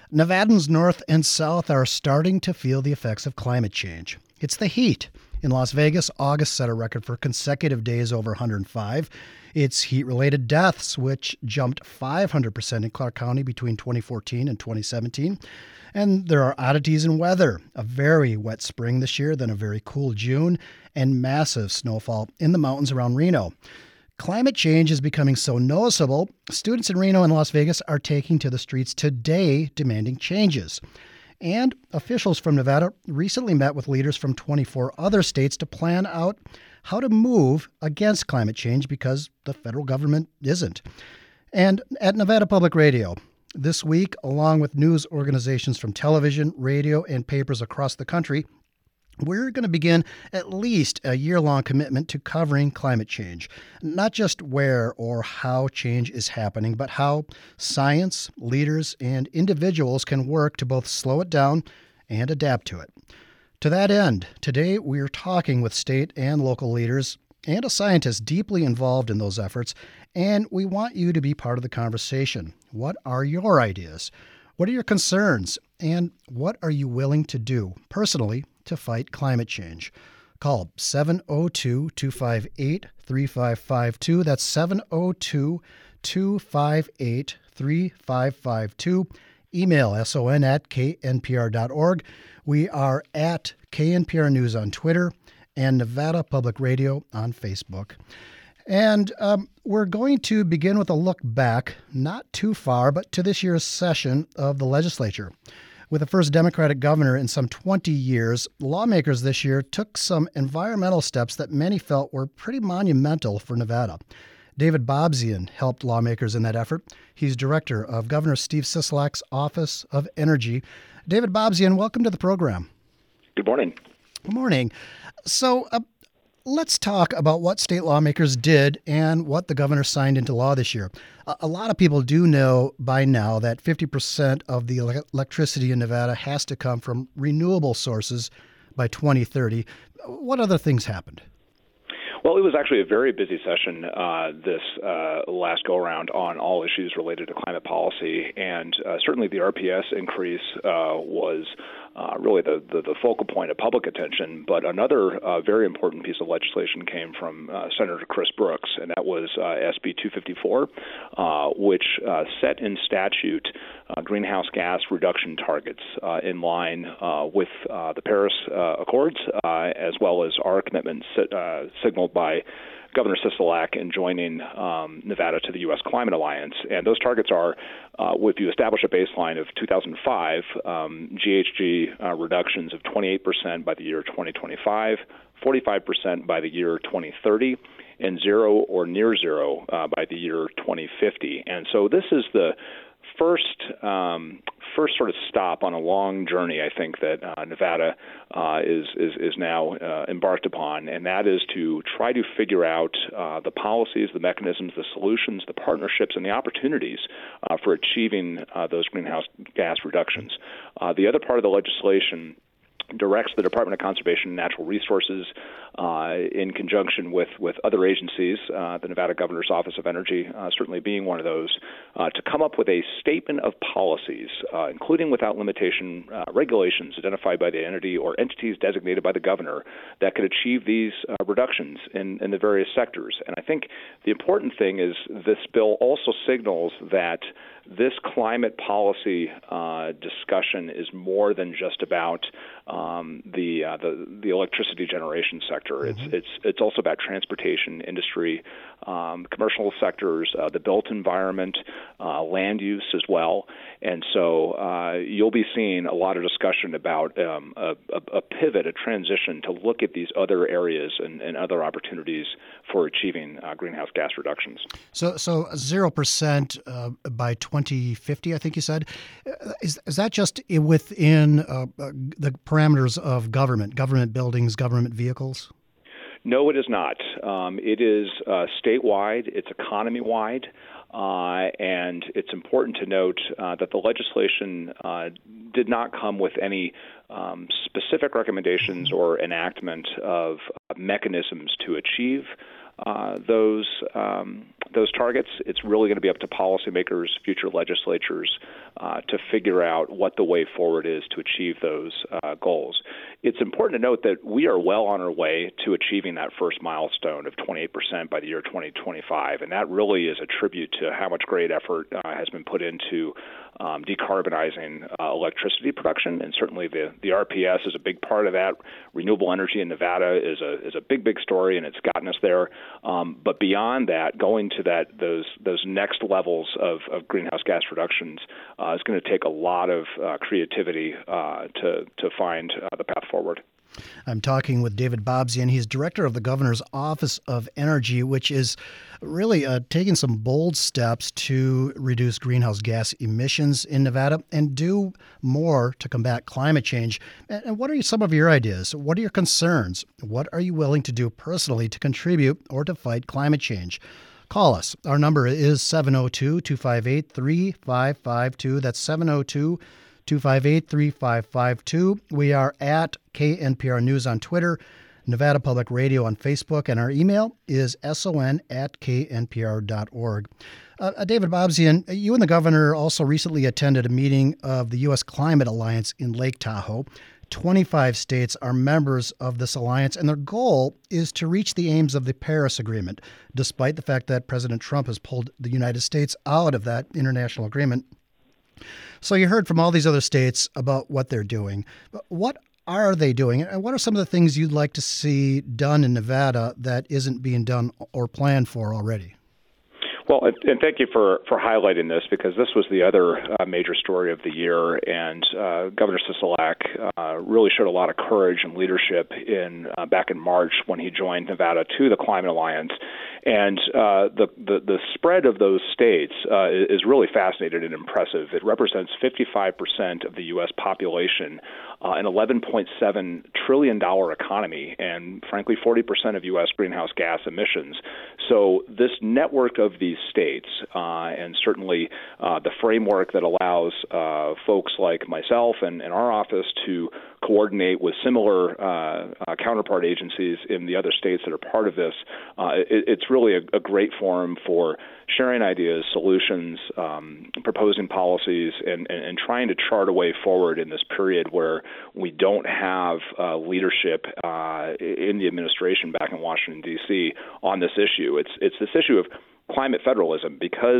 Nevadans north and south are starting to feel the effects of climate change. It's the heat. In Las Vegas, August set a record for consecutive days over 105. It's heat-related deaths, which jumped 500% in Clark County between 2014 and 2017. And there are oddities in weather. A very wet spring this year, then a very cool June, and massive snowfall in the mountains around Reno. Climate change is becoming so noticeable, students in Reno and Las Vegas are taking to the streets today demanding changes. And officials from Nevada recently met with leaders from 24 other states to plan out how to move against climate change because the federal government isn't. And at Nevada Public Radio, this week, along with news organizations from television, radio, and papers across the country, we're going to begin at least a year-long commitment to covering climate change, not just where or how change is happening, but how science, leaders, and individuals can work to both slow it down and adapt to it. To that end, today we're talking with state and local leaders and a scientist deeply involved in those efforts, and we want you to be part of the conversation. What are your ideas? What are your concerns? And what are you willing to do personally to fight climate change? Call 702-258-3552. That's 702-258-3552. Email son@knpr.org. We are at KNPR News on Twitter and Nevada Public Radio on Facebook. And we're going to begin with a look back, not too far, but to this year's session of the legislature. With the first Democratic governor in some 20 years, lawmakers this year took some environmental steps that many felt were pretty monumental for Nevada. David Bobzian helped lawmakers in that effort. He's director of Governor Steve Sisolak's Office of Energy. David Bobzian, welcome to the program. Good morning. Good morning. So let's talk about what state lawmakers did and what the governor signed into law this year. A lot of people do know by now that 50% of the electricity in Nevada has to come from renewable sources by 2030. What other things happened? Well, it was actually a very busy session this last go-around on all issues related to climate policy, and certainly the RPS increase was really the focal point of public attention. But another very important piece of legislation came from Senator Chris Brooks, and that was SB 254, which set in statute greenhouse gas reduction targets in line with the Paris Accords, as well as our commitment signaled by Governor Sisolak in joining Nevada to the U.S. Climate Alliance. And those targets are, if you establish a baseline of 2005, GHG reductions of 28% by the year 2025, 45% by the year 2030, and zero or near zero by the year 2050. And so this is the first sort of stop on a long journey, I think, that Nevada is now embarked upon, and that is to try to figure out the policies, the mechanisms, the solutions, the partnerships, and the opportunities for achieving those greenhouse gas reductions. The other part of the legislation directs the Department of Conservation and Natural Resources in conjunction with other agencies, the Nevada Governor's Office of Energy certainly being one of those, to come up with a statement of policies, including without limitation regulations identified by the entity or entities designated by the governor that could achieve these reductions in the various sectors. And I think the important thing is this bill also signals that this climate policy discussion is more than just about the electricity generation sector. Mm-hmm. It's also about transportation, industry, commercial sectors, the built environment, land use as well. And so you'll be seeing a lot of discussion about a pivot, a transition to look at these other areas and other opportunities for achieving greenhouse gas reductions. So 0% by 2050, I think you said. Is that just within the parameters of government buildings, government vehicles? No, it is not. It is statewide. It's economy-wide. And it's important to note that the legislation did not come with any specific recommendations or enactment of mechanisms to achieve those targets. It's really going to be up to policymakers, future legislatures, to figure out what the way forward is to achieve those goals. It's important to note that we are well on our way to achieving that first milestone of 28% by the year 2025, and that really is a tribute to how much great effort has been put into decarbonizing electricity production, and certainly the RPS is a big part of that. Renewable energy in Nevada is a big story, and it's gotten us there. But beyond that, going to those next levels of greenhouse gas reductions is going to take a lot of creativity to find the path forward. I'm talking with David Bobzien. He's director of the Governor's Office of Energy, which is really taking some bold steps to reduce greenhouse gas emissions in Nevada and do more to combat climate change. And what are some of your ideas? What are your concerns? What are you willing to do personally to contribute or to fight climate change? Call us. Our number is 702-258-3552. That's 702-258-3552. We are at KNPR News on Twitter, Nevada Public Radio on Facebook, and our email is son@knpr.org. David Bobzien, you and the governor also recently attended a meeting of the U.S. Climate Alliance in Lake Tahoe. 25 states are members of this alliance, and their goal is to reach the aims of the Paris Agreement, despite the fact that President Trump has pulled the United States out of that international agreement. So you heard from all these other states about what they're doing. But what are they doing, and what are some of the things you'd like to see done in Nevada that isn't being done or planned for already? Well, and thank you for highlighting this, because this was the other major story of the year, and Governor Sisolak really showed a lot of courage and leadership back in March when he joined Nevada to the Climate Alliance. And the spread of those states is really fascinating and impressive. It represents 55% of the U.S. population, an $11.7 trillion economy, and frankly, 40% of U.S. greenhouse gas emissions. So this network of these states, and certainly the framework that allows folks like myself and our office to coordinate with similar counterpart agencies in the other states that are part of this, it's really a great forum for sharing ideas, solutions, proposing policies, and trying to chart a way forward in this period where we don't have leadership in the administration back in Washington, D.C. on this issue. It's this issue of climate federalism, because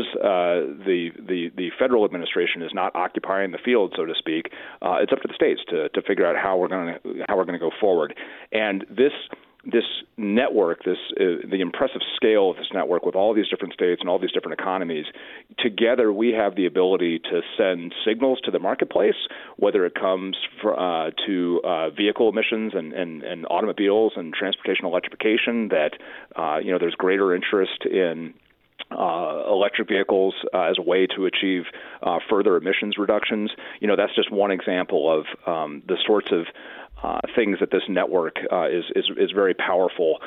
the federal administration is not occupying the field, so to speak. It's up to the states to figure out how we're going to go forward. And this network, the impressive scale of this network with all these different states and all these different economies, together we have the ability to send signals to the marketplace, whether it comes to vehicle emissions and automobiles and transportation electrification, that there's greater interest in electric vehicles as a way to achieve further emissions reductions. That's just one example of the sorts of things that this network is very powerful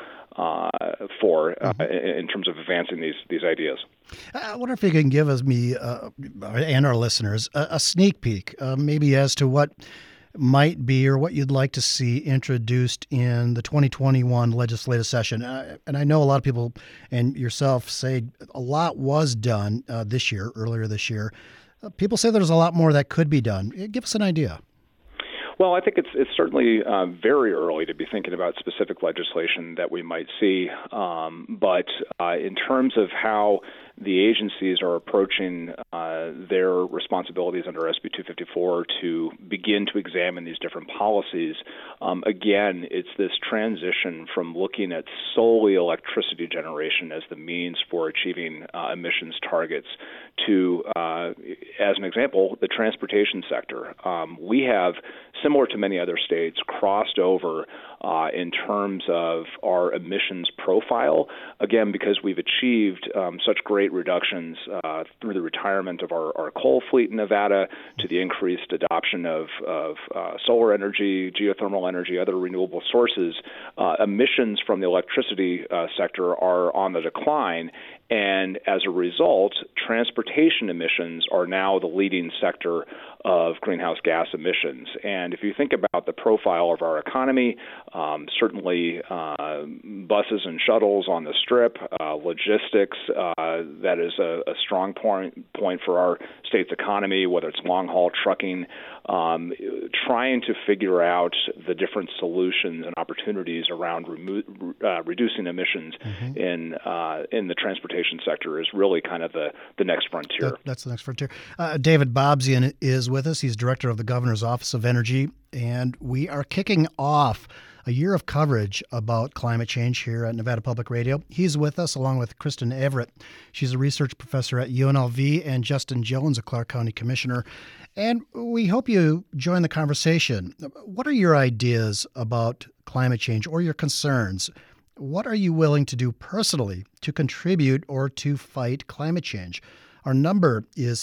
for in terms of advancing these ideas. I wonder if you can give us and our listeners a sneak peek, maybe as to what might be or what you'd like to see introduced in the 2021 legislative session. And I know a lot of people and yourself say a lot was done earlier this year. People say there's a lot more that could be done. Give us an idea. Well, I think it's certainly very early to be thinking about specific legislation that we might see. But in terms of how the agencies are approaching their responsibilities under SB 254 to begin to examine these different policies, again, it's this transition from looking at solely electricity generation as the means for achieving emissions targets to, as an example, the transportation sector. We have, similar to many other states, crossed over in terms of our emissions profile, again, because we've achieved such great reductions through the retirement of our coal fleet in Nevada, to the increased adoption of solar energy, geothermal energy, other renewable sources. Emissions from the electricity sector are on the decline, and as a result, transportation emissions are now the leading sector of greenhouse gas emissions. And if you think about the profile of our economy, certainly buses and shuttles on the Strip, logistics. That is a strong point for our state's economy, whether it's long-haul trucking, trying to figure out the different solutions and opportunities around reducing emissions in the transportation sector is really kind of the next frontier. That's the next frontier. David Bobzian is with us. He's director of the Governor's Office of Energy, and we are kicking off a year of coverage about climate change here at Nevada Public Radio. He's with us along with Kristen Everett. She's a research professor at UNLV, and Justin Jones, a Clark County commissioner. And we hope you join the conversation. What are your ideas about climate change or your concerns? What are you willing to do personally to contribute or to fight climate change? Our number is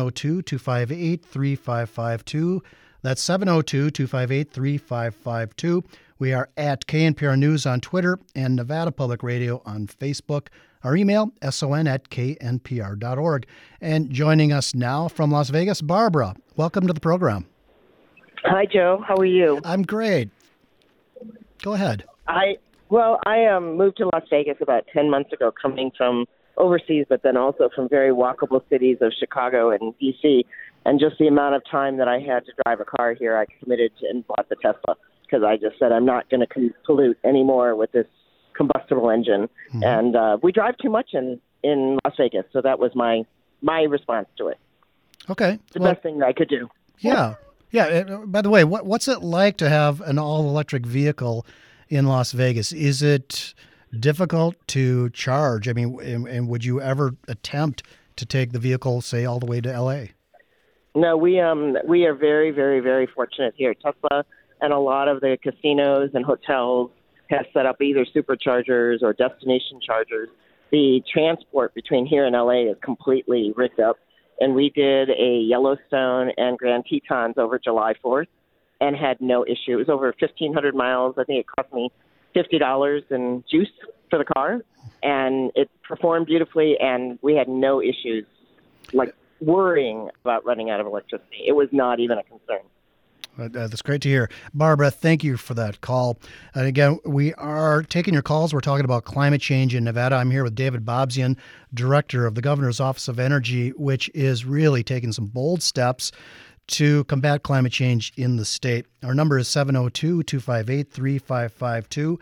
702-258-3552. That's 702-258-3552. We are at KNPR News on Twitter and Nevada Public Radio on Facebook. Our email, son@knpr.org. And joining us now from Las Vegas, Barbara. Welcome to the program. Hi, Joe. How are you? I'm great. Go ahead. I moved to Las Vegas about 10 months ago, coming from overseas, but then also from very walkable cities of Chicago and D.C. And just the amount of time that I had to drive a car here, I committed to and bought the Tesla because I just said I'm not going to pollute anymore with this combustible engine. Mm-hmm. And we drive too much in Las Vegas, so that was my response to it. Okay. The best thing that I could do. Yeah. Yeah. By the way, what's it like to have an all-electric vehicle in Las Vegas? Is it difficult to charge? I mean, and would you ever attempt to take the vehicle, say, all the way to L.A.? No, we are very, very, very fortunate here. Tesla and a lot of the casinos and hotels have set up either superchargers or destination chargers. The transport between here and LA is completely rigged up. And we did a Yellowstone and Grand Tetons over July 4th and had no issue. It was over 1,500 miles. I think it cost me $50 in juice for the car. And it performed beautifully, and we had no issues, like worrying about running out of electricity. It was not even a concern. That's great to hear. Barbara, thank you for that call. And again, we are taking your calls. We're talking about climate change in Nevada. I'm here with David Bobzian, director of the Governor's Office of Energy, which is really taking some bold steps to combat climate change in the state. Our number is 702-258-3552,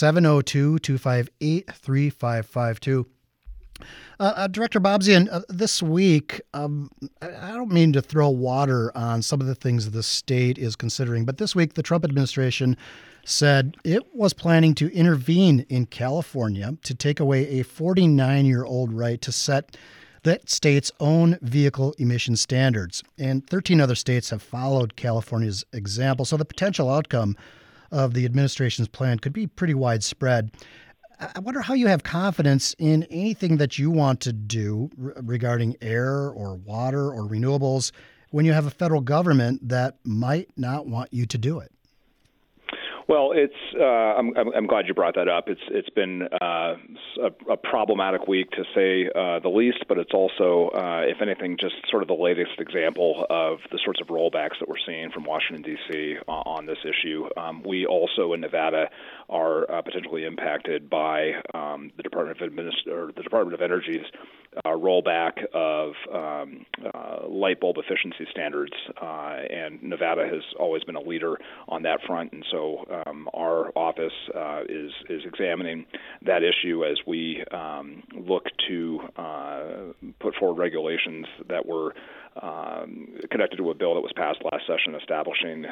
702-258-3552. Director Bobzian, this week, I don't mean to throw water on some of the things the state is considering, but this week the Trump administration said it was planning to intervene in California to take away a 49-year-old right to set that state's own vehicle emission standards. And 13 other states have followed California's example, so the potential outcome of the administration's plan could be pretty widespread. I wonder how you have confidence in anything that you want to do regarding air or water or renewables when you have a federal government that might not want you to do it. Well, I'm glad you brought that up. It's been a problematic week to say the least, but it's also, if anything, just sort of the latest example of the sorts of rollbacks that we're seeing from Washington D.C. on this issue. We also in Nevada are potentially impacted by the Department of Energy's rollback of light bulb efficiency standards, and Nevada has always been a leader on that front, and so our office is examining that issue as we look to put forward regulations that were connected to a bill that was passed last session establishing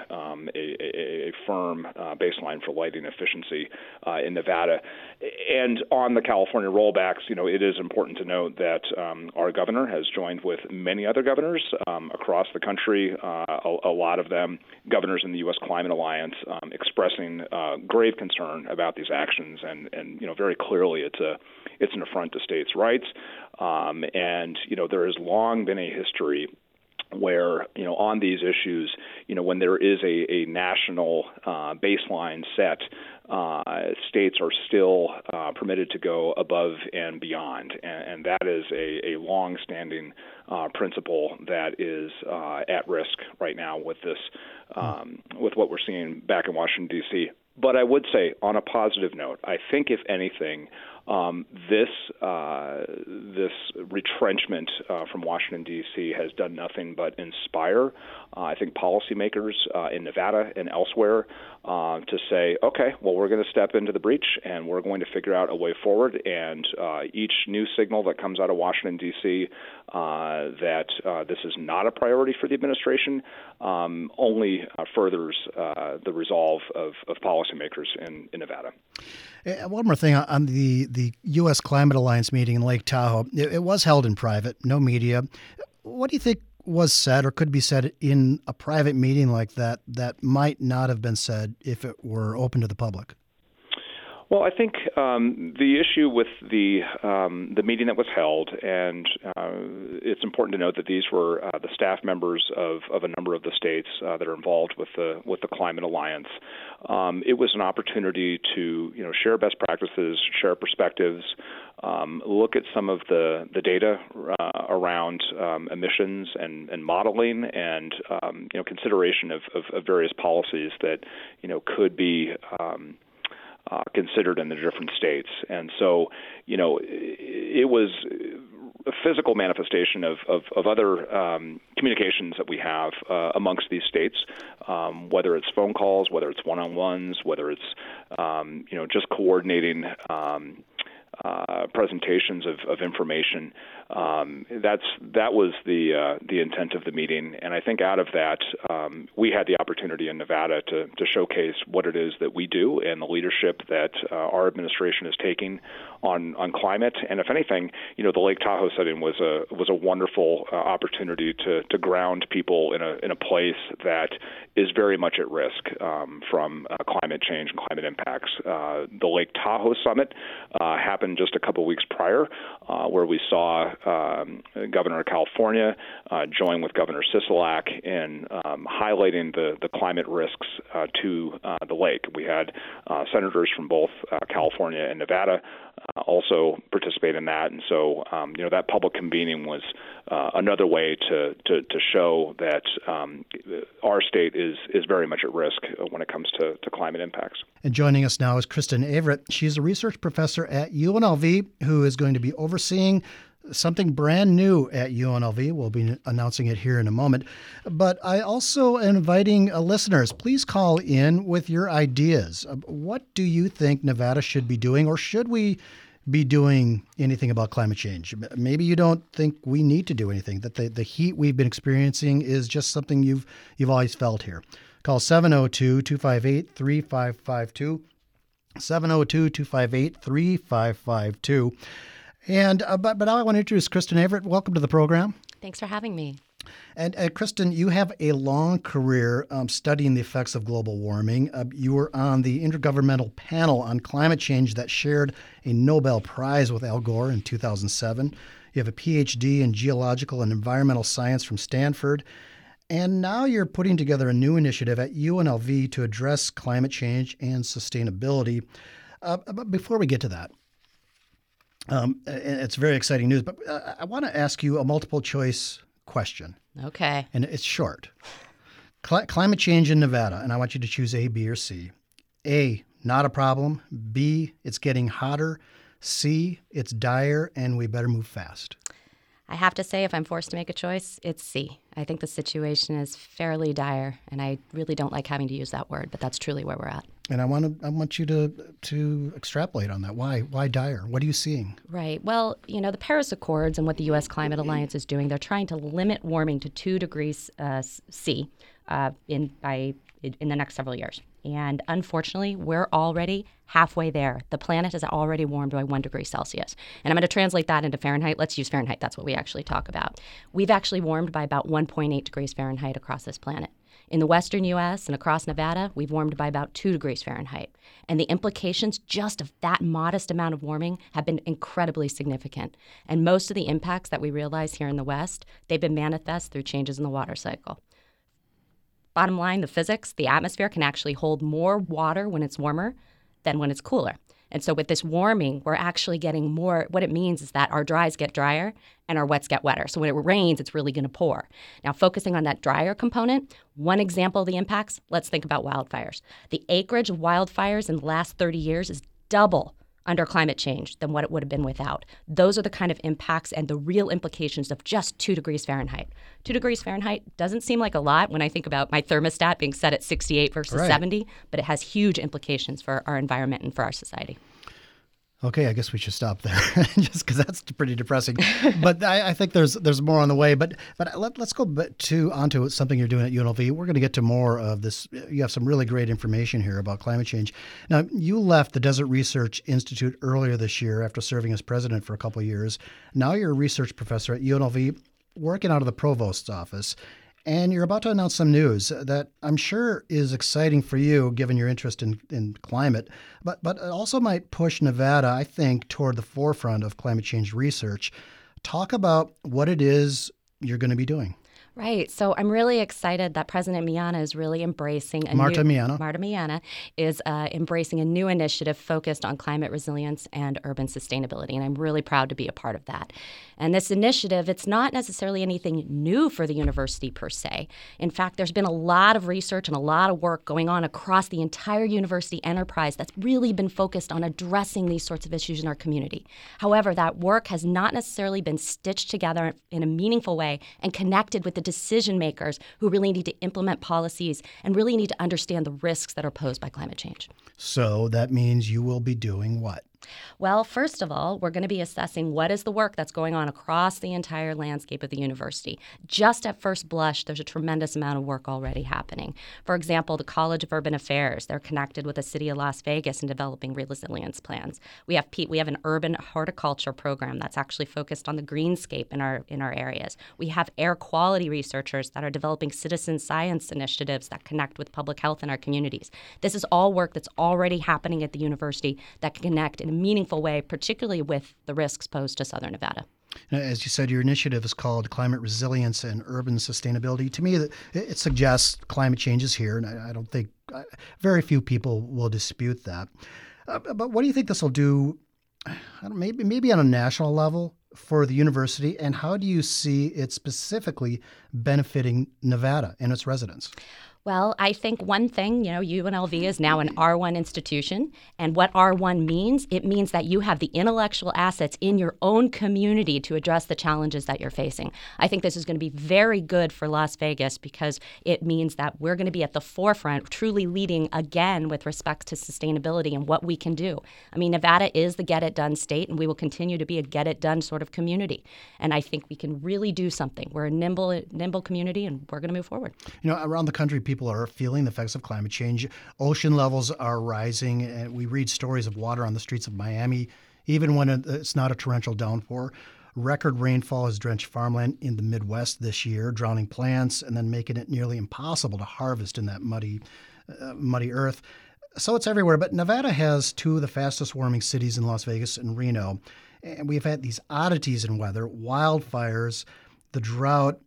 a firm baseline for lighting efficiency in Nevada. And on the California rollbacks, it is important to note that our governor has joined with many other governors across the country, a lot of them governors in the U.S. Climate Alliance, expressing grave concern about these actions. And very clearly it's an affront to states' rights. And there has long been a history where, on these issues, when there is a national baseline set, states are still permitted to go above and beyond. And that is a long-standing principle that is at risk right now with this, with what we're seeing back in Washington, D.C. But I would say, on a positive note, I think if anything, this retrenchment from Washington, D.C. has done nothing but inspire, I think, policymakers in Nevada and elsewhere to say, okay, well, we're going to step into the breach and we're going to figure out a way forward. And each new signal that comes out of Washington, D.C. That this is not a priority for the administration only furthers the resolve of policymakers in Nevada. One more thing on the U.S. Climate Alliance meeting in Lake Tahoe. It was held in private, no media. What do you think was said or could be said in a private meeting like that that might not have been said if it were open to the public? Well, I think the issue with the meeting that was held, and it's important to note that these were the staff members of a number of the states that are involved with the Climate Alliance. It was an opportunity to share best practices, share perspectives, look at some of the data around emissions and modeling, and consideration of various policies that could be considered in the different states. And so, it was a physical manifestation of other communications that we have amongst these states, whether it's phone calls, whether it's one-on-ones, whether it's, just coordinating presentations of information. That was the intent of the meeting, and I think out of that, we had the opportunity in Nevada to showcase what it is that we do and the leadership that our administration is taking on climate. And if anything, the Lake Tahoe setting was a wonderful opportunity to ground people in a place that is very much at risk from climate change and climate impacts. The Lake Tahoe summit happened just a couple weeks prior, where we saw Governor of California join with Governor Sisolak in highlighting the climate risks to the lake. We had senators from both California and Nevada also participate in that, and so that public convening was another way to show that our state is very much at risk when it comes to climate impacts. And joining us now is Kristen Averett. She's a research professor at UNLV who is going to be overseeing something brand new at UNLV. We'll be announcing it here in a moment. But I also am inviting listeners, please call in with your ideas. What do you think Nevada should be doing, or should we be doing anything about climate change? Maybe you don't think we need to do anything, that the heat we've been experiencing is just something you've always felt here. Call 702-258-3552, 702-258-3552. And but now I want to introduce Kristen Averett. Welcome to the program. Thanks for having me. And Kristen, you have a long career studying the effects of global warming. You were on the Intergovernmental Panel on Climate Change that shared a Nobel Prize with Al Gore in 2007. You have a PhD in geological and environmental science from Stanford. And now you're putting together a new initiative at UNLV to address climate change and sustainability. But before we get to that, it's very exciting news, but I want to ask you a multiple choice question. Okay. And it's short. Climate change in Nevada, and I want you to choose A, B, or C. A, not a problem. B, it's getting hotter. C, it's dire, and we better move fast. I have to say, if I'm forced to make a choice, it's C. I think the situation is fairly dire, and I really don't like having to use that word, but that's truly where we're at. And I want you to extrapolate on that. Why dire? What are you seeing? Right. Well, the Paris Accords and what the U.S. Climate Alliance is doing, they're trying to limit warming to 2 degrees C in the next several years. And unfortunately, we're already halfway there. The planet has already warmed by 1 degree Celsius. And I'm going to translate that into Fahrenheit. Let's use Fahrenheit. That's what we actually talk about. We've actually warmed by about 1.8 degrees Fahrenheit across this planet. In the western U.S. and across Nevada, we've warmed by about 2 degrees Fahrenheit. And the implications just of that modest amount of warming have been incredibly significant. And most of the impacts that we realize here in the West, they've been manifest through changes in the water cycle. Bottom line, the physics, the atmosphere can actually hold more water when it's warmer than when it's cooler. And so with this warming, we're actually getting more. What it means is that our dries get drier and our wets get wetter. So when it rains, it's really going to pour. Now, focusing on that drier component, one example of the impacts, let's think about wildfires. The acreage of wildfires in the last 30 years is double under climate change than what it would have been without. Those are the kind of impacts and the real implications of just 2 degrees Fahrenheit. 2 degrees Fahrenheit doesn't seem like a lot when I think about my thermostat being set at 68 versus 70, but it has huge implications for our environment and for our society. Okay, I guess we should stop there, just because that's pretty depressing. But I think there's more on the way. But let's go onto something you're doing at UNLV. We're going to get to more of this. You have some really great information here about climate change. Now, you left the Desert Research Institute earlier this year after serving as president for a couple of years. Now you're a research professor at UNLV, working out of the provost's office. And you're about to announce some news that I'm sure is exciting for you, given your interest in climate, but it also might push Nevada, I think, toward the forefront of climate change research. Talk about what it is you're going to be doing. Right. So I'm really excited that President Miana is really embracing Marta Miana is embracing a new initiative focused on climate resilience and urban sustainability. And I'm really proud to be a part of that. And this initiative, it's not necessarily anything new for the university per se. In fact, there's been a lot of research and a lot of work going on across the entire university enterprise that's really been focused on addressing these sorts of issues in our community. However, that work has not necessarily been stitched together in a meaningful way and connected with the decision makers who really need to implement policies and really need to understand the risks that are posed by climate change. So that means you will be doing what? Well, first of all, we're going to be assessing what is the work that's going on across the entire landscape of the university. Just at first blush, there's a tremendous amount of work already happening. For example, the College of Urban Affairs, they're connected with the city of Las Vegas in developing resilience plans. We have an urban horticulture program that's actually focused on the greenscape in our areas. We have air quality researchers that are developing citizen science initiatives that connect with public health in our communities. This is all work that's already happening at the university that can connect in a meaningful way, particularly with the risks posed to Southern Nevada. Now, as you said, your initiative is called Climate Resilience and Urban Sustainability. To me, it suggests climate change is here, and I don't think very few people will dispute that. But what do you think this will do, maybe on a national level for the university, and how do you see it specifically benefiting Nevada and its residents? Well, I think one thing, UNLV is now an R1 institution. And what R1 means, it means that you have the intellectual assets in your own community to address the challenges that you're facing. I think this is going to be very good for Las Vegas because it means that we're going to be at the forefront, truly leading again with respect to sustainability and what we can do. I mean, Nevada is the get-it-done state, and we will continue to be a get-it-done sort of community. And I think we can really do something. We're a nimble community, and we're going to move forward. Around the country, people are feeling the effects of climate change. Ocean levels are rising, and we read stories of water on the streets of Miami, even when it's not a torrential downpour. Record rainfall has drenched farmland in the Midwest this year, drowning plants and then making it nearly impossible to harvest in that muddy earth. So it's everywhere. But Nevada has two of the fastest warming cities in Las Vegas and Reno. And we've had these oddities in weather, wildfires, the drought.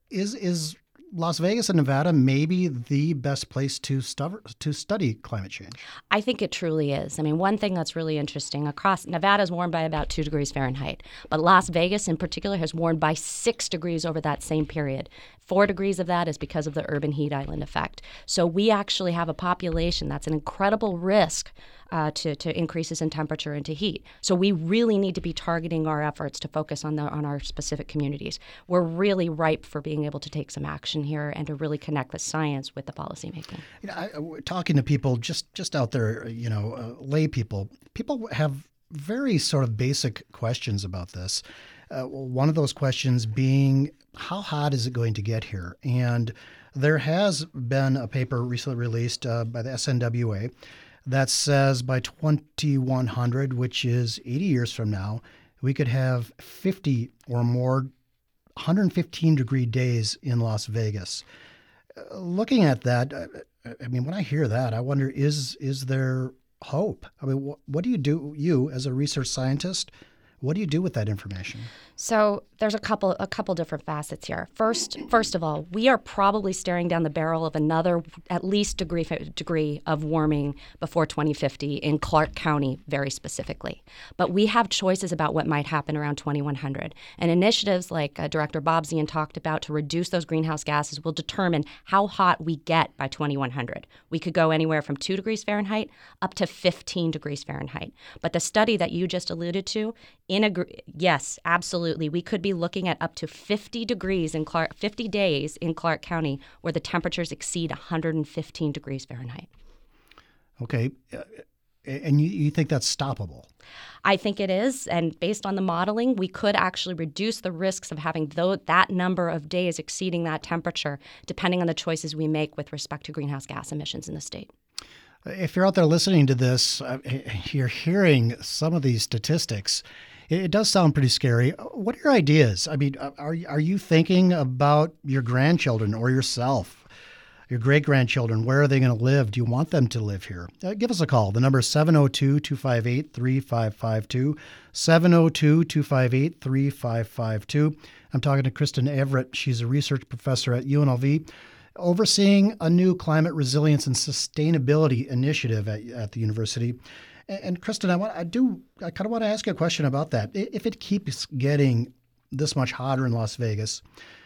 Is Las Vegas and Nevada maybe the best place to study climate change? I think it truly is. I mean, one thing that's really interesting, across Nevada is warmed by about 2 degrees Fahrenheit, but Las Vegas in particular has warmed by 6 degrees over that same period. 4 degrees of that is because of the urban heat island effect. So we actually have a population that's an incredible risk to increases in temperature and to heat. So we really need to be targeting our efforts to focus on our specific communities. We're really ripe for being able to take some action here and to really connect the science with the policymaking. Talking to people just out there, lay people have very sort of basic questions about this. One of those questions being, how hot is it going to get here? And there has been a paper recently released by the SNWA that says by 2100, which is 80 years from now, we could have 50 or more 115-degree days in Las Vegas. Looking at that, when I hear that, I wonder, is there hope? I mean, what do you as a research scientist, What do you do with that information? So there's a couple different facets here. First of all, we are probably staring down the barrel of another at least degree of warming before 2050 in Clark County, very specifically. But we have choices about what might happen around 2100. And initiatives like Director Bobzian talked about to reduce those greenhouse gases will determine how hot we get by 2100. We could go anywhere from 2 degrees Fahrenheit up to 15 degrees Fahrenheit. But the study that you just alluded to, yes, absolutely. We could be looking at up to 50 days in Clark County where the temperatures exceed 115 degrees Fahrenheit. Okay. And you think that's stoppable? I think it is. And based on the modeling, we could actually reduce the risks of having that number of days exceeding that temperature, depending on the choices we make with respect to greenhouse gas emissions in the state. If you're out there listening to this, you're hearing some of these statistics. It does sound pretty scary. What are your ideas? I mean, are you thinking about your grandchildren or yourself, your great-grandchildren? Where are they going to live? Do you want them to live here? Give us a call. The number is 702-258-3552, 702-258-3552. I'm talking to Kristen Everett. She's a research professor at UNLV, overseeing a new climate resilience and sustainability initiative at the university. And Kristen, I kind of want to ask you a question about that. If it keeps getting this much hotter in Las Vegas,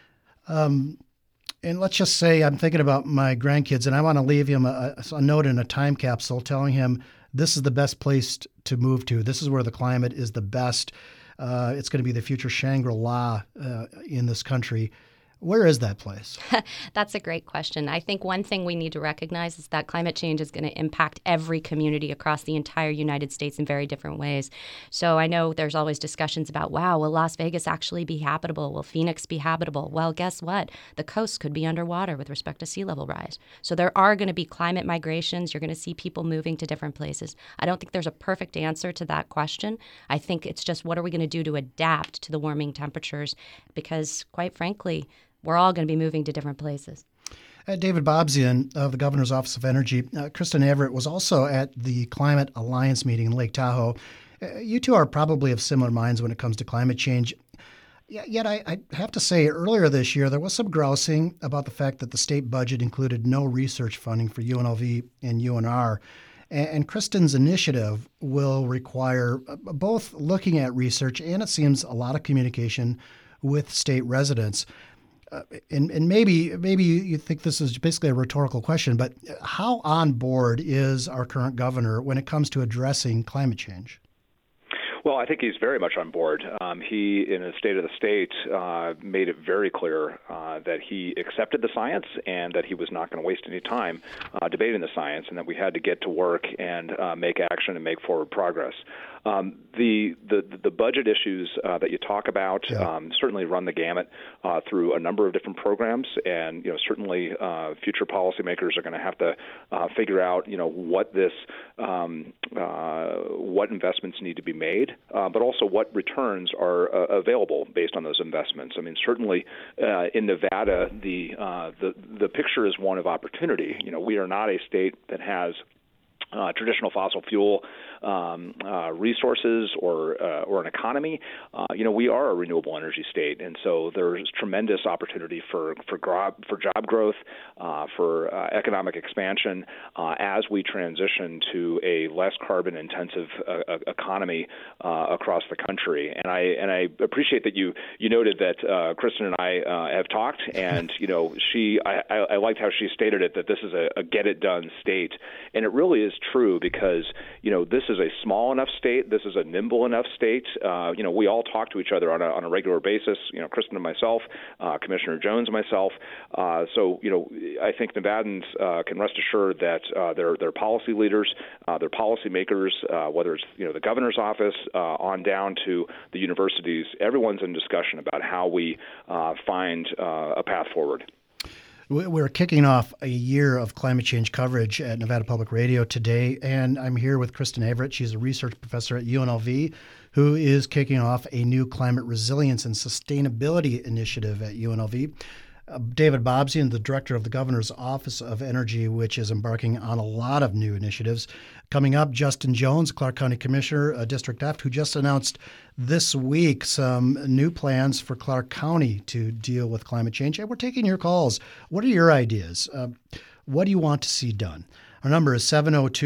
and let's just say I'm thinking about my grandkids and I want to leave him a note in a time capsule telling him this is the best place to move to. This is where the climate is the best. It's going to be the future Shangri-La in this country. Where is that place? That's a great question. I think one thing we need to recognize is that climate change is going to impact every community across the entire United States in very different ways. So I know there's always discussions about, wow, will Las Vegas actually be habitable? Will Phoenix be habitable? Well, guess what? The coast could be underwater with respect to sea level rise. So there are going to be climate migrations. You're going to see people moving to different places. I don't think there's a perfect answer to that question. I think it's just what are we going to do to adapt to the warming temperatures? Because quite frankly, we're all going to be moving to different places. David Bobzian of the Governor's Office of Energy. Kristen Everett was also at the Climate Alliance meeting in Lake Tahoe. You two are probably of similar minds when it comes to climate change. Yet I have to say, earlier this year, there was some grousing about the fact that the state budget included no research funding for UNLV and UNR. And Kristen's initiative will require both looking at research and, it seems, a lot of communication with state residents. And maybe you think this is basically a rhetorical question, but how on board is our current governor when it comes to addressing climate change? Well, I think he's very much on board. He, in his State of the State, made it very clear that he accepted the science and that he was not going to waste any time debating the science, and that we had to get to work and make action and make forward progress. The budget issues that you talk about certainly run the gamut through a number of different programs, and certainly future policymakers are going to have to figure out what investments need to be made, but also what returns are available based on those investments. I mean, certainly in Nevada, the picture is one of opportunity. We are not a state that has traditional fossil fuel resources or an economy. We are a renewable energy state, and so there's tremendous opportunity for job growth, for economic expansion as we transition to a less carbon intensive economy across the country. And I appreciate that you noted that Kristen and I have talked, and I liked how she stated it, that this is a get it done state, and it really is true because this is a small enough state, this is a nimble enough state. We all talk to each other on a regular basis. Kristen and myself, Commissioner Jones and myself. So I think Nevadans can rest assured that their policy leaders, their policy makers, whether it's the governor's office on down to the universities, everyone's in discussion about how we find a path forward. We're kicking off a year of climate change coverage at Nevada Public Radio today, and I'm here with Kristen Everett. She's a research professor at UNLV who is kicking off a new climate resilience and sustainability initiative at UNLV. David Bobzian, the director of the Governor's Office of Energy, which is embarking on a lot of new initiatives. Coming up, Justin Jones, Clark County Commissioner, District F, who just announced this week some new plans for Clark County to deal with climate change. And we're taking your calls. What are your ideas? What do you want to see done? Our number is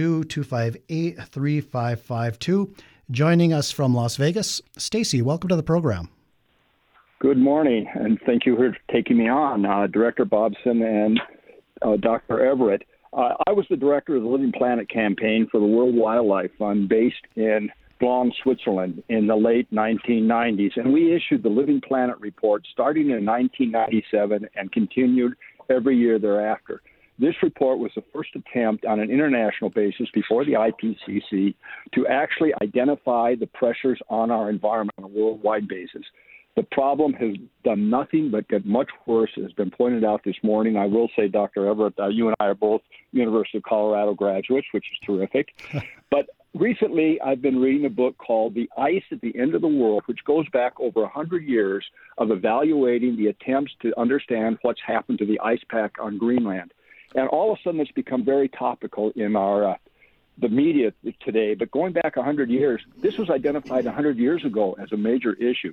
702-258-3552. Joining us from Las Vegas, Stacy, welcome to the program. Good morning, and thank you for taking me on, Director Bobson and Dr. Everett. I was the director of the Living Planet campaign for the World Wildlife Fund based in Gland, Switzerland in the late 1990s, and we issued the Living Planet report starting in 1997 and continued every year thereafter. This report was the first attempt on an international basis before the IPCC to actually identify the pressures on our environment on a worldwide basis. The problem has done nothing but get much worse, as has been pointed out this morning. I will say, Dr. Everett, you and I are both University of Colorado graduates, which is terrific. But recently, I've been reading a book called The Ice at the End of the World, which goes back over 100 years of evaluating the attempts to understand what's happened to the ice pack on Greenland. And all of a sudden, it's become very topical in our the media today. But going back 100 years, this was identified 100 years ago as a major issue.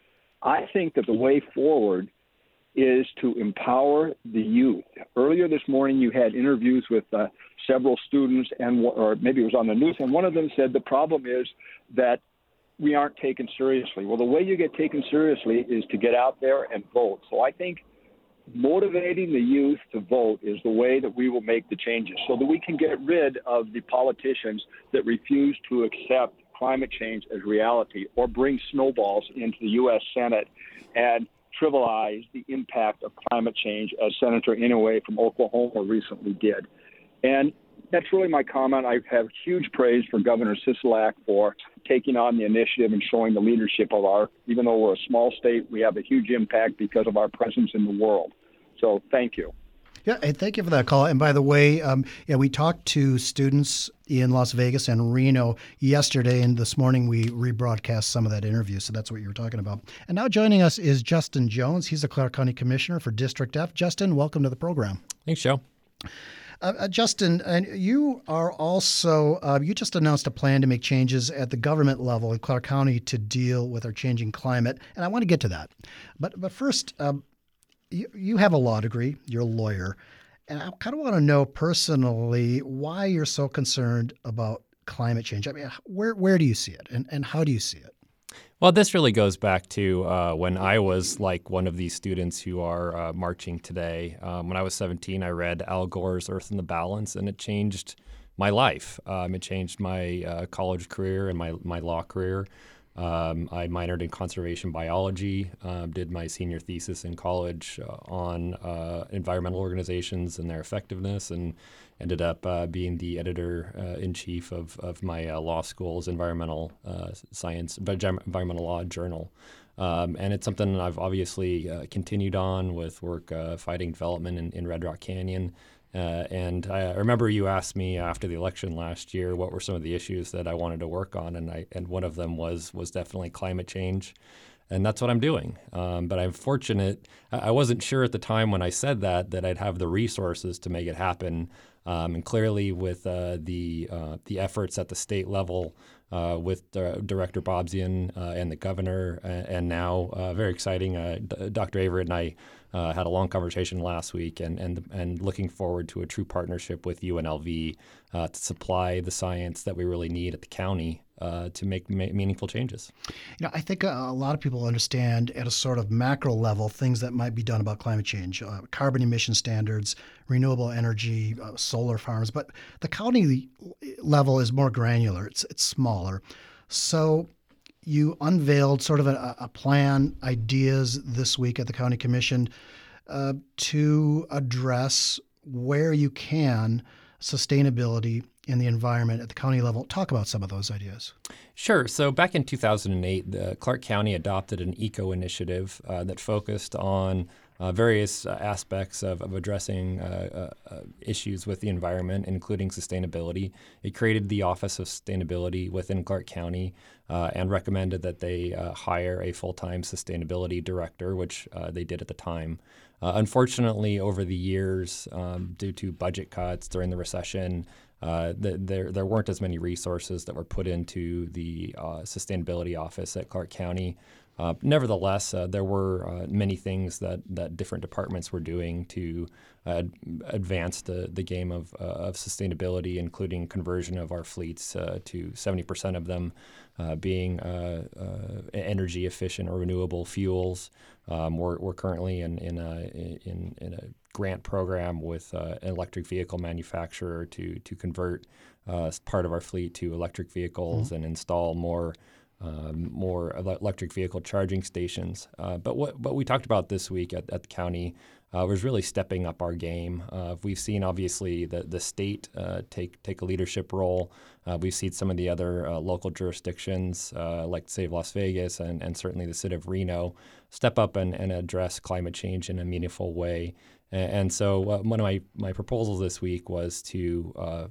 I think that the way forward is to empower the youth. Earlier this morning, you had interviews with several students, or maybe it was on the news, and one of them said the problem is that we aren't taken seriously. Well, the way you get taken seriously is to get out there and vote. So I think motivating the youth to vote is the way that we will make the changes so that we can get rid of the politicians that refuse to accept climate change as reality or bring snowballs into the U.S. Senate and trivialize the impact of climate change, as Senator Inouye from Oklahoma recently did. And that's really my comment. I have huge praise for Governor Sisolak for taking on the initiative and showing the leadership of even though we're a small state, we have a huge impact because of our presence in the world. So thank you. Yeah, and thank you for that call. And by the way, we talked to students in Las Vegas and Reno yesterday, and this morning we rebroadcast some of that interview. So that's what you were talking about. And now joining us is Justin Jones. He's the Clark County Commissioner for District F. Justin, welcome to the program. Thanks, Joe. Justin, and you are also, you just announced a plan to make changes at the government level in Clark County to deal with our changing climate. And I want to get to that. But first, you have a law degree, you're a lawyer, and I kind of want to know personally why you're so concerned about climate change. I mean, where do you see it, and how do you see it? Well, this really goes back to when I was like one of these students who are marching today. When I was 17, I read Al Gore's Earth in the Balance, and it changed my life. It changed my college career and my law career. I minored in conservation biology, did my senior thesis in college on environmental organizations and their effectiveness, and ended up being the editor-in-chief of my law school's environmental law journal. And it's something I've obviously continued on with work fighting development in Red Rock Canyon. And I remember you asked me after the election last year what were some of the issues that I wanted to work on, and one of them was definitely climate change, and that's what I'm doing. But I'm fortunate. I wasn't sure at the time when I said that I'd have the resources to make it happen, and clearly with the efforts at the state level with Director Bobzian and the governor, and now very exciting. Dr. Everett and I had a long conversation last week, and looking forward to a true partnership with UNLV to supply the science that we really need at the county to make meaningful changes. You know, I think a lot of people understand at a sort of macro level things that might be done about climate change, carbon emission standards, renewable energy, solar farms, but the county level is more granular. It's smaller. So you unveiled sort of a plan, ideas this week at the County Commission to address where you can sustainability in the environment at the county level. Talk about some of those ideas. Sure. So back in 2008, Clark County adopted an eco initiative that focused on various aspects of addressing issues with the environment, including sustainability. It created the Office of Sustainability within Clark County and recommended that they hire a full-time sustainability director, which they did at the time. Unfortunately, over the years, due to budget cuts during the recession, there weren't as many resources that were put into the sustainability office at Clark County. Nevertheless, there were many things that different departments were doing to advance the game of sustainability, including conversion of our fleets to 70% of them being energy efficient or renewable fuels. We're currently in a grant program with an electric vehicle manufacturer to convert part of our fleet to electric vehicles and install more electric vehicle charging stations. But what we talked about this week at the county was really stepping up our game. We've seen, obviously, the state take a leadership role. We've seen some of the other local jurisdictions, like the City of Las Vegas and certainly the City of Reno, step up and address climate change in a meaningful way. And so one of my proposals this week was to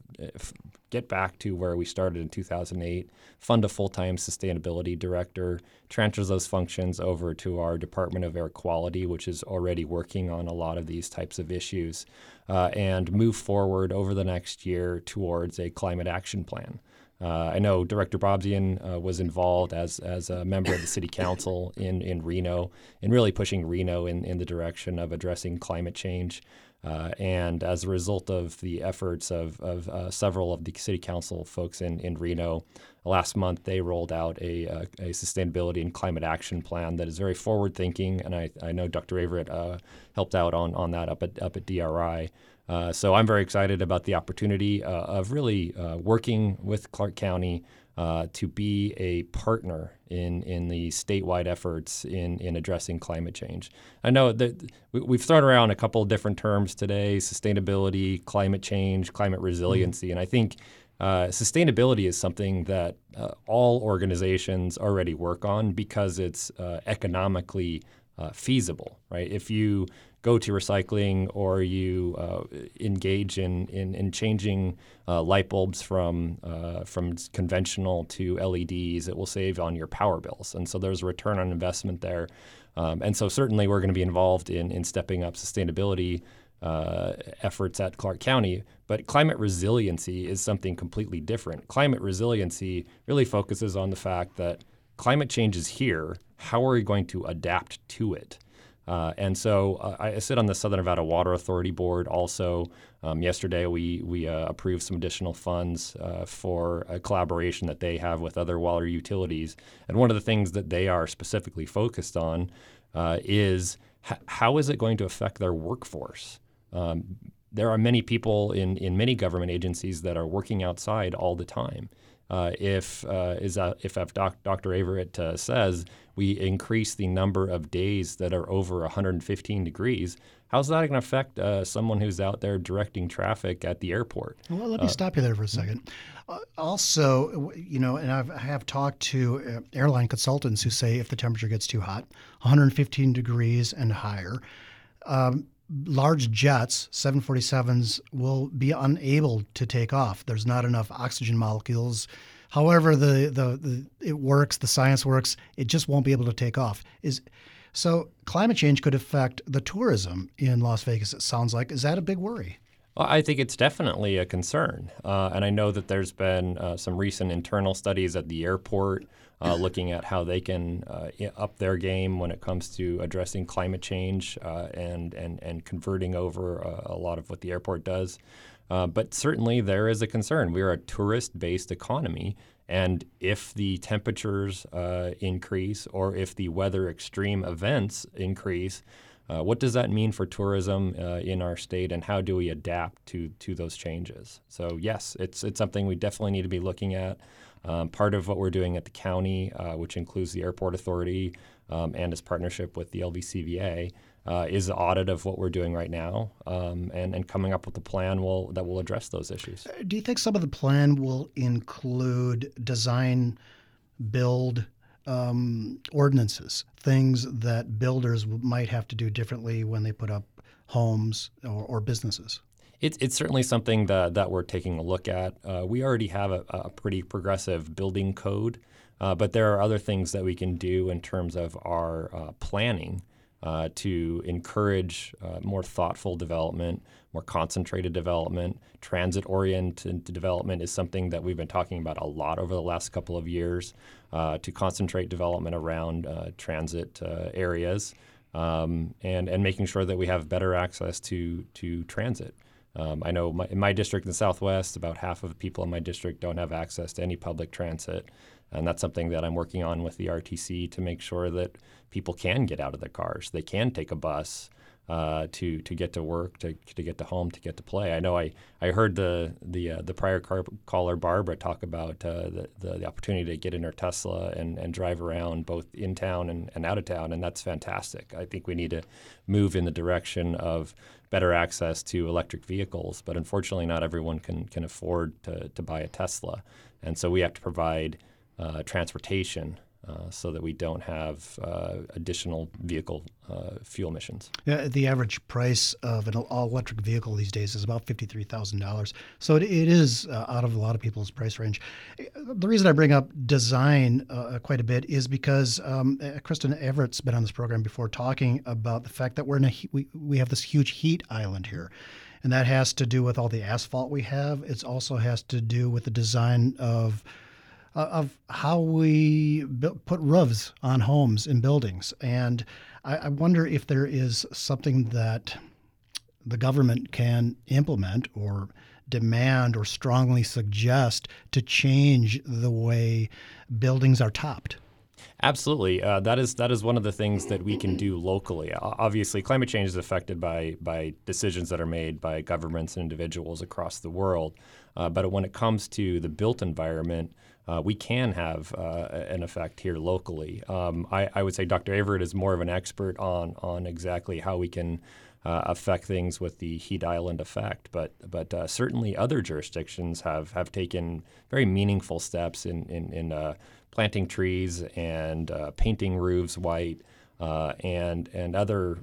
get back to where we started in 2008, fund a full-time sustainability director, transfer those functions over to our Department of Air Quality, which is already working on a lot of these types of issues, and move forward over the next year towards a climate action plan. I know Director Bobzian was involved as a member of the City Council in Reno, in really pushing Reno in the direction of addressing climate change. And as a result of the efforts of several of the City Council folks in Reno, last month they rolled out a sustainability and climate action plan that is very forward-thinking, and I know Dr. Averett helped out on that up at DRI. So I'm very excited about the opportunity of really working with Clark County to be a partner in the statewide efforts in addressing climate change. I know that we've thrown around a couple of different terms today: sustainability, climate change, climate resiliency, and I think sustainability is something that all organizations already work on because it's economically feasible, right? If you go to recycling or you engage in changing light bulbs from conventional to LEDs, it will save on your power bills. And so there's a return on investment there. And so certainly we're going to be involved in stepping up sustainability efforts at Clark County. But climate resiliency is something completely different. Climate resiliency really focuses on the fact that climate change is here. How are we going to adapt to it? And so I sit on the Southern Nevada Water Authority board also. Yesterday, we approved some additional funds for a collaboration that they have with other water utilities. And one of the things that they are specifically focused on is how is it going to affect their workforce? There are many people in many government agencies that are working outside all the time. If Dr. Averett says we increase the number of days that are over 115 degrees, how's that going to affect someone who's out there directing traffic at the airport? Well, let me stop you there for a second. Also, and I have talked to airline consultants who say if the temperature gets too hot, 115 degrees and higher, large jets, 747s, will be unable to take off. There's not enough oxygen molecules. However, it works, the science works, it just won't be able to take off. So climate change could affect the tourism in Las Vegas, it sounds like. Is that a big worry? Well, I think it's definitely a concern. And I know that there's been some recent internal studies at the airport looking at how they can up their game when it comes to addressing climate change and converting over a lot of what the airport does. But certainly there is a concern. We are a tourist-based economy, and if the temperatures increase or if the weather extreme events increase, what does that mean for tourism in our state, and how do we adapt to those changes? So yes, it's something we definitely need to be looking at. Part of what we're doing at the county, which includes the Airport Authority and its partnership with the LVCVA, is an audit of what we're doing right now and coming up with a plan that will address those issues. Do you think some of the plan will include design, build, ordinances, things that builders might have to do differently when they put up homes or businesses? It's certainly something that we're taking a look at. We already have a pretty progressive building code, but there are other things that we can do in terms of our planning to encourage more thoughtful development, more concentrated development. Transit-oriented development is something that we've been talking about a lot over the last couple of years, to concentrate development around transit areas and making sure that we have better access to transit. I know in my district in the Southwest, about half of the people in my district don't have access to any public transit. And that's something that I'm working on with the RTC to make sure that people can get out of their cars. They can take a bus to get to work, to get to home, to get to play. I know I heard the prior caller, Barbara, talk about the opportunity to get in her Tesla and drive around both in town and out of town, and that's fantastic. I think we need to move in the direction of better access to electric vehicles, but unfortunately not everyone can afford to buy a Tesla. And so we have to provide transportation so that we don't have additional vehicle fuel emissions. Yeah, the average price of an all-electric vehicle these days is about $53,000. So it is out of a lot of people's price range. The reason I bring up design quite a bit is because Kristen Everett's been on this program before talking about the fact that we have this huge heat island here. And that has to do with all the asphalt we have. It also has to do with the design of how we put roofs on homes and buildings. And I wonder if there is something that the government can implement or demand or strongly suggest to change the way buildings are topped. Absolutely. That is one of the things that we can do locally. Obviously, climate change is affected by decisions that are made by governments and individuals across the world. But when it comes to the built environment, we can have an effect here locally. I would say Dr. Everett is more of an expert on exactly how we can affect things with the heat island effect. But certainly other jurisdictions have taken very meaningful steps in planting trees and painting roofs white and other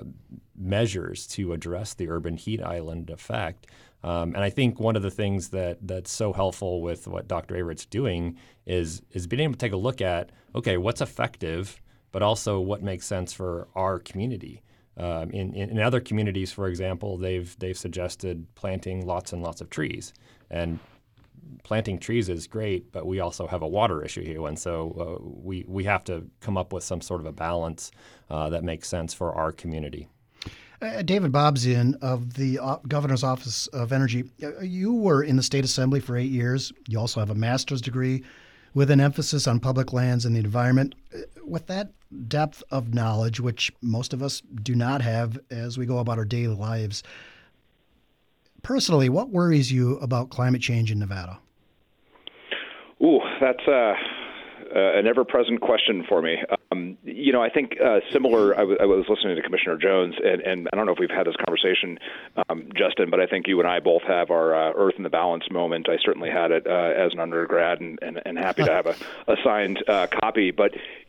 measures to address the urban heat island effect. And I think one of the things that's so helpful with what Dr. Everett's doing is being able to take a look at, okay, what's effective, but also what makes sense for our community. In other communities, for example, they've suggested planting lots and lots of trees. And planting trees is great, but we also have a water issue here. And so we have to come up with some sort of a balance that makes sense for our community. David Bobzien of the Governor's Office of Energy, you were in the State Assembly for 8 years. You also have a master's degree with an emphasis on public lands and the environment. With that depth of knowledge, which most of us do not have as we go about our daily lives, personally, what worries you about climate change in Nevada? Ooh, that's an ever-present question for me. I think similar, I was listening to Commissioner Jones, and I don't know if we've had this conversation, Justin, but I think you and I both have our Earth in the Balance moment. I certainly had it as an undergrad and happy to have a signed copy. But,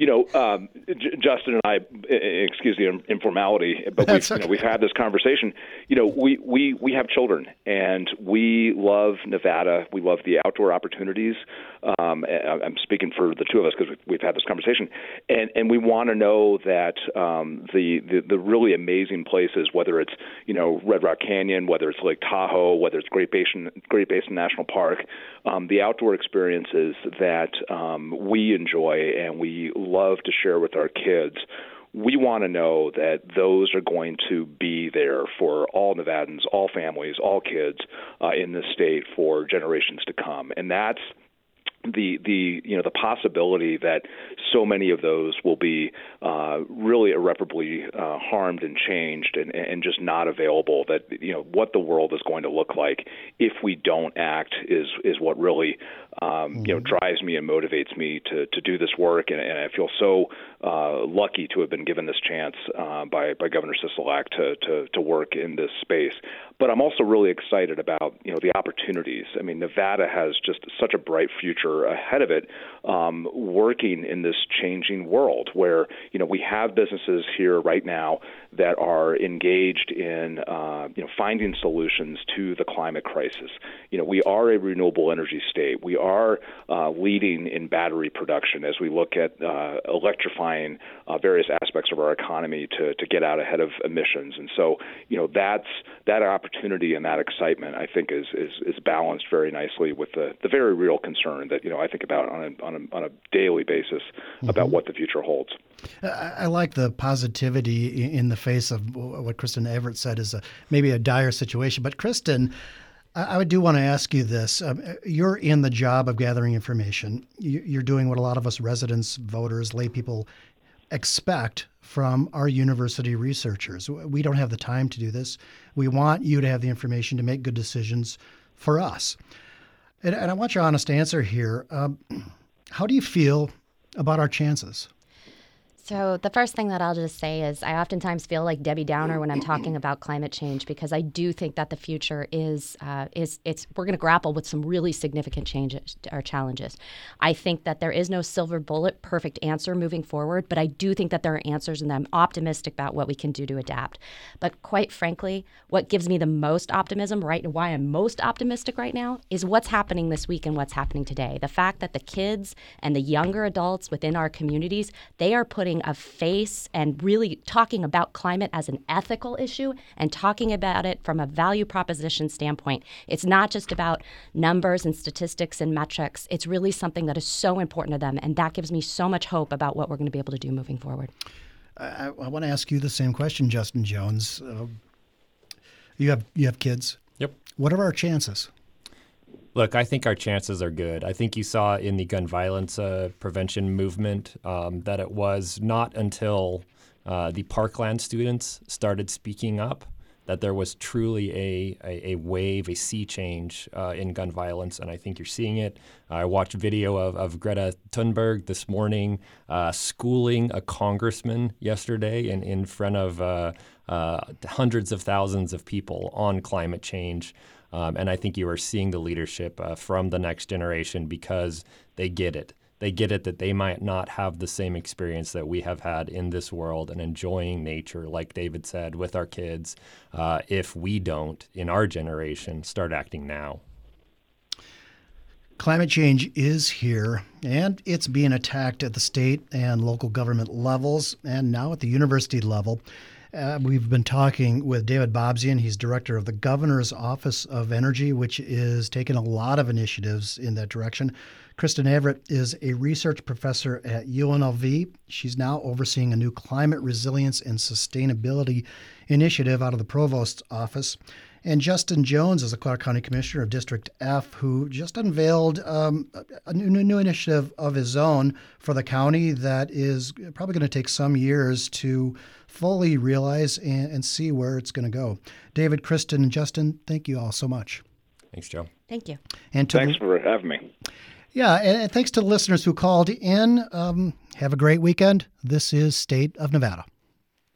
Justin and I, excuse the informality, but we've had this conversation. We have children, and we love Nevada. We love the outdoor opportunities. I'm speaking for the two of us because we've had this conversation, and we want to know that the really amazing places, whether it's Red Rock Canyon, whether it's Lake Tahoe, whether it's Great Basin National Park, the outdoor experiences that we enjoy and we love to share with our kids. We want to know that those are going to be there for all Nevadans, all families, all kids in this state for generations to come, and that's the possibility that so many of those will be really irreparably harmed and changed and just not available. That what the world is going to look like if we don't act is what really drives me and motivates me to do this work. And I feel so lucky to have been given this chance by Governor Sisolak to work in this space. But I'm also really excited about the opportunities. I mean, Nevada has just such a bright future are ahead of it, working in this changing world where, we have businesses here right now that are engaged in, finding solutions to the climate crisis. We are a renewable energy state. We are leading in battery production as we look at electrifying various aspects of our economy to get out ahead of emissions. And so, that opportunity and that excitement, I think, is balanced very nicely with the very real concern that, I think about on a daily basis about what the future holds. I like the positivity in the face of what Kristen Everett said is maybe a dire situation. But Kristen, I do want to ask you this. You're in the job of gathering information. You're doing what a lot of us residents, voters, lay people expect from our university researchers. We don't have the time to do this. We want you to have the information to make good decisions for us. And I want your honest answer here. How do you feel about our chances? So the first thing that I'll just say is I oftentimes feel like Debbie Downer when I'm talking about climate change, because I do think that the future is we're going to grapple with some really significant changes or challenges. I think that there is no silver bullet perfect answer moving forward, but I do think that there are answers, and I'm optimistic about what we can do to adapt. But quite frankly, what gives me the most optimism, right, and why I'm most optimistic right now is what's happening this week and what's happening today. The fact that the kids and the younger adults within our communities, they are putting a face and really talking about climate as an ethical issue and talking about it from a value proposition standpoint. It's not just about numbers and statistics and metrics. It's really something that is so important to them, and that gives me so much hope about what we're going to be able to do moving forward. I want to ask you the same question, Justin Jones. You have kids. Yep. What are our chances? Look, I think our chances are good. I think you saw in the gun violence prevention movement that it was not until the Parkland students started speaking up that there was truly a wave, a sea change in gun violence, and I think you're seeing it. I watched video of Greta Thunberg this morning schooling a congressman yesterday in front of hundreds of thousands of people on climate change. And I think you are seeing the leadership from the next generation because they get it. They get it that they might not have the same experience that we have had in this world and enjoying nature, like David said, with our kids, if we don't, in our generation, start acting now. Climate change is here, and it's being attacked at the state and local government levels, and now at the university level. We've been talking with David Bobzian. He's director of the Governor's Office of Energy, which is taking a lot of initiatives in that direction. Kristen Everett is a research professor at UNLV. She's now overseeing a new climate resilience and sustainability initiative out of the Provost's office. And Justin Jones is a Clark County Commissioner of District F, who just unveiled a new initiative of his own for the county that is probably going to take some years to fully realize and see where it's going to go. David, Kristen, and Justin, thank you all so much. Thanks, Joe. Thank you. And thanks for having me. Yeah, and thanks to the listeners who called in. Have a great weekend. This is State of Nevada.